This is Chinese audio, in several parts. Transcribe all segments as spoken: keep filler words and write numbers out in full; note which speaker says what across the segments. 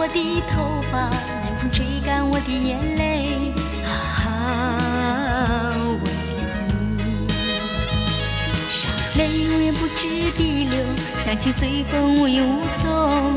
Speaker 1: 我的头发，任风吹干我的眼泪。啊，为了你，泪永远不知地流，让情随风无影无踪。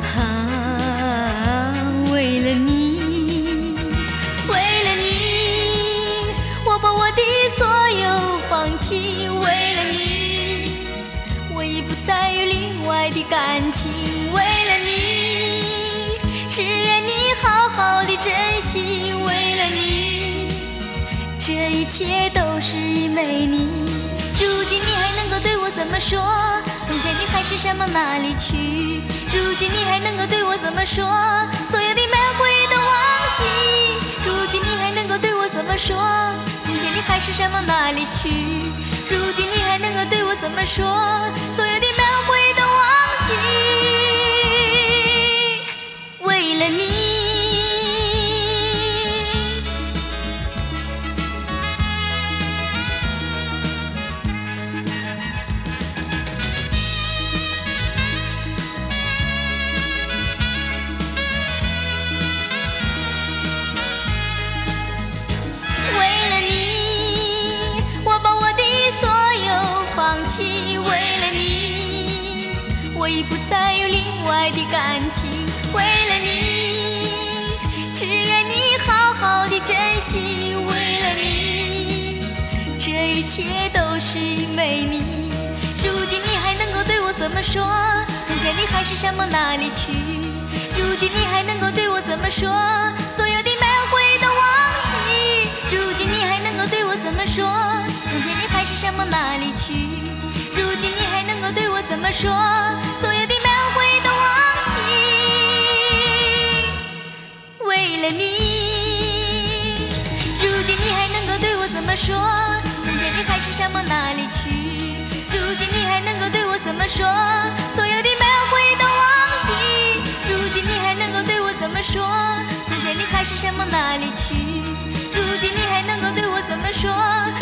Speaker 1: 啊，为了你，为了你，我把我的所有放弃。为了你，我已不再有另外的感情。为了你，只愿你好好的珍惜。为了你，这一切都是因为你。如今你还能够对我怎么说？从前你海誓山盟哪里去？如今你还能够对我怎么说？所有的美好回忆都忘记。如今你还能够对我怎么说？从前你海誓山盟哪里去？如今你还能够对我怎么说？所有的美好回忆都忘记。为了你，我已不再有另外的感情。为了你，只愿你好好的珍惜。为了你，这一切都是因为你。如今你还能够对我怎么说？从前你海誓山盟哪里去？如今你还能够对我怎么说？所有的美好回忆都忘记。如今你还能够对我怎么说？从前你海誓山盟哪里去？如今你还能够对我怎么说？所有的美好回忆都忘记。为了你，如今你还能够对我怎么说？从前你海誓山盟哪里去？如今你还能够对我怎么说？所有的美好回忆都忘记。如今你还能够对我怎么说？从前你海誓山盟哪里去？如今你还能够对我怎么说？